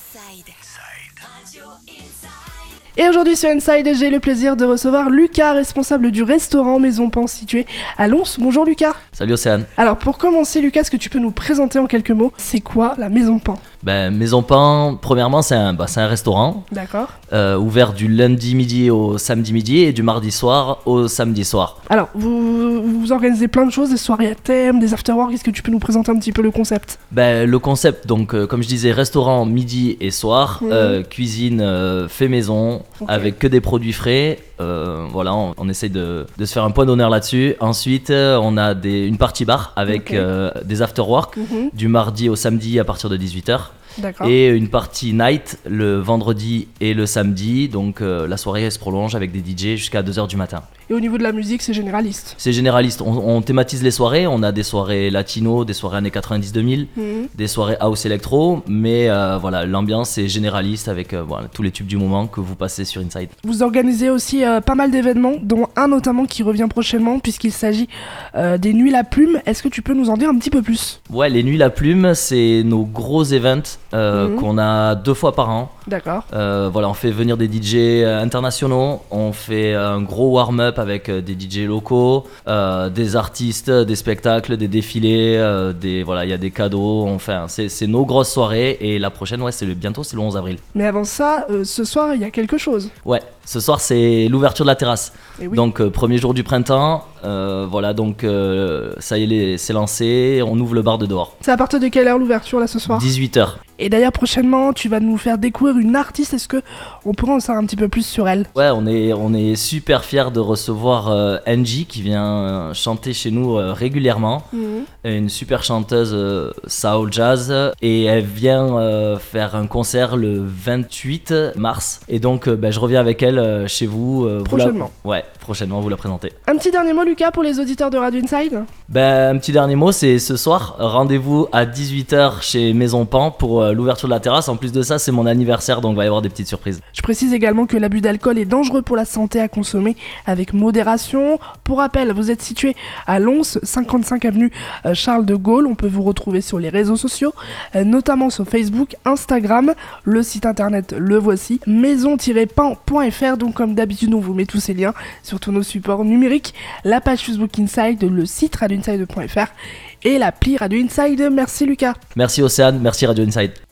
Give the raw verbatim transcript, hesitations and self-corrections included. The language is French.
Inside. Radio Inside. Et aujourd'hui sur Inside, j'ai le plaisir de recevoir Lucas, responsable du restaurant Maison Pan situé à Lons. Bonjour Lucas. Salut Océane. Alors pour commencer Lucas, est-ce que tu peux nous présenter en quelques mots, c'est quoi la Maison Pan ? Ben, Maison Pan, premièrement, c'est un, bah, c'est un restaurant D'accord. euh, ouvert du lundi midi au samedi midi et du mardi soir au samedi soir. Alors vous, vous organisez plein de choses, des soirées à thème, des afterworks, est-ce que tu peux nous présenter un petit peu le concept ? Ben, le concept, donc euh, comme je disais, restaurant midi et soir, Mmh. euh, cuisine euh, fait maison, Ok. avec que des produits frais. Euh, voilà, on, on essaye de, de se faire un point d'honneur là-dessus. Ensuite, euh, on a des, une partie bar avec Ok. euh, des afterworks Mhm. du mardi au samedi à partir de dix-huit heures. D'accord. Et une partie night le vendredi et le samedi. Donc euh, la soirée elle se prolonge avec des D J jusqu'à deux heures du matin. Et au niveau de la musique, c'est généraliste. C'est généraliste, on, on thématise les soirées. On a des soirées latino, des soirées années quatre-vingt-dix deux mille, Mhm. des soirées house électro. Mais euh, voilà, l'ambiance est généraliste avec euh, voilà, tous les tubes du moment que vous passez sur Inside. Vous organisez aussi euh, pas mal d'événements, dont un notamment qui revient prochainement, puisqu'il s'agit euh, des Nuits La Plume. Est-ce que tu peux nous en dire un petit peu plus ? Ouais, les Nuits La Plume, c'est nos gros events euh, Mhm. qu'on a deux fois par an. D'accord. Euh, voilà, on fait venir des D J internationaux, on fait un gros warm-up avec euh, des D J locaux, euh, des artistes, des spectacles, des défilés, euh, des voilà, il y a des cadeaux. Enfin, c'est, c'est nos grosses soirées et la prochaine, ouais, c'est le, bientôt, c'est le onze avril. Mais avant ça, euh, ce soir, il y a quelque chose. Ouais, ce soir c'est l'ouverture de la terrasse. Et oui. Donc euh, premier jour du printemps, euh, voilà, donc euh, ça y est, les- c'est lancé, on ouvre le bar de dehors. C'est à partir de quelle heure l'ouverture là ce soir ? dix-huit heures. Et d'ailleurs prochainement tu vas nous faire découvrir une artiste, est-ce que on pourrait en savoir un petit peu plus sur elle ? Ouais, on est, on est super fiers de recevoir euh, Angie qui vient euh, chanter chez nous euh, régulièrement. Une super chanteuse euh, soul jazz, et elle vient euh, faire un concert le vingt-huit mars. Et donc euh, ben, je reviens avec elle euh, chez vous. euh, vous la- Prochainement. Ouais, prochainement vous la présenter. Un petit dernier mot Lucas pour les auditeurs de Radio Inside ? Ben, un petit dernier mot, c'est ce soir, rendez-vous à dix-huit heures chez Maison Pan pour euh, l'ouverture de la terrasse. En plus de ça, c'est mon anniversaire, donc il va y avoir des petites surprises. Je précise également que l'abus d'alcool est dangereux pour la santé, à consommer avec modération. Pour rappel, vous êtes situé à Lons, cinquante-cinq avenue euh, Charles de Gaulle. On peut vous retrouver sur les réseaux sociaux, euh, notamment sur Facebook, Instagram. Le site internet, le voici, maison-pan point f r. Donc comme d'habitude, on vous met tous ces liens sur tous nos supports numériques. La page Facebook Inside, le site radio inside point f r et l'appli Radio Inside. Merci Lucas. Merci Océane, merci Radio Inside.